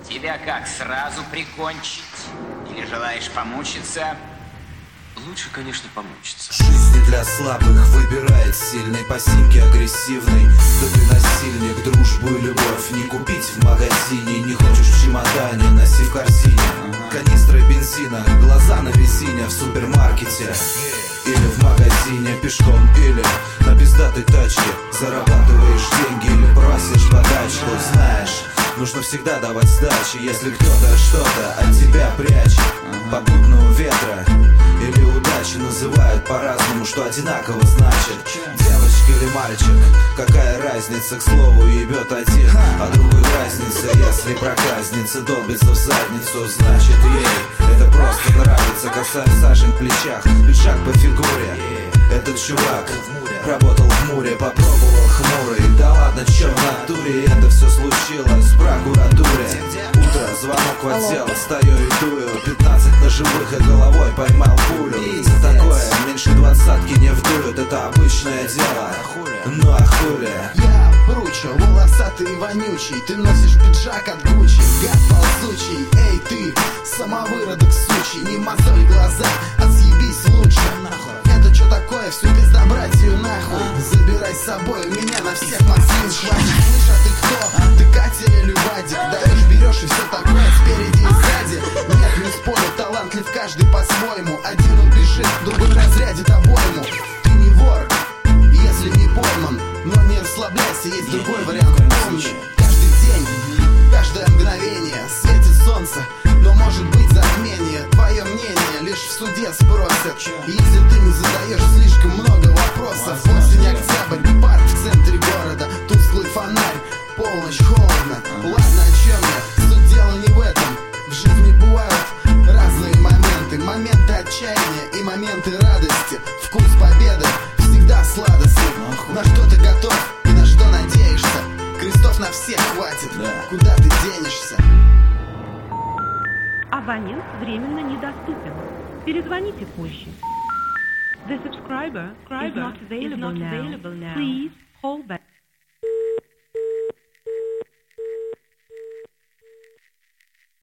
Тебя как, сразу прикончить? Или желаешь помучиться? Лучше, конечно, помучиться. Жизнь не для слабых, выбирает сильный. По симке агрессивный, да ты насильник. Дружбу и любовь не купить в магазине. Не хочешь в чемодане, носи в корзине. Канистры бензина, глаза на резине. В супермаркете или в магазине. Пешком или на пиздатой тачке. Зарабатываешь деньги или просишь подачку. Знаешь, нужно всегда давать сдачи. Если кто-то что-то от тебя прячет, попутного ветра или удачи называют по-разному, что одинаково значит. Девочка или мальчик, какая разница, к слову, ебет один, а другой разница. Если проказница долбится в задницу, значит ей это просто нравится. Касаясь сажень в плечах, пиджак по фигуре. Этот чувак работал в Муре, попробовал хмурый. Да ладно, чё в натуре, это все случилось в прокуратуре. Утро, звонок в отдел, стою и дую. 15 ножевых и головой поймал пулю. За такое меньше двадцатки не вдуют, это обычное дело. Ну а хули? Я Бручо, волосатый и вонючий. Ты носишь пиджак от Гуччи, гад ползучий. Эй ты, самовыродок сучий. Не мозоль глаза, а съебись лучше. Это что такое? Всю пизда братью нахуй. Забирай с собой, у меня на всех маслин хватит. Слышь, а ты кто? Ты Катя или Вадик? Даешь, берешь и все такое спереди и сзади. Нет, не спорю, талантлив каждый по-своему. Один убежит, другой разрядит обойму. Ты не вор, если не пойман, но не расслабляйся, есть другой вариант. Помни, каждый день, каждое мгновение светит солнце, но может быть затмение. Твое мнение лишь в суде спросят, если ты не задаешь слишком много вопросов. Осень, октябрь, парк в центре города, тусклый фонарь, полночь, холодно. Ладно, о чем я? Суть дела не в этом. В жизни бывают разные моменты. Моменты отчаяния и моменты радости. Вкус победы всегда сладостный. На что ты готов и на что надеешься? Крестов на всех хватит, куда ты денешься? Абонент временно недоступен. Перезвоните позже. The subscriber is not available now. Please hold back.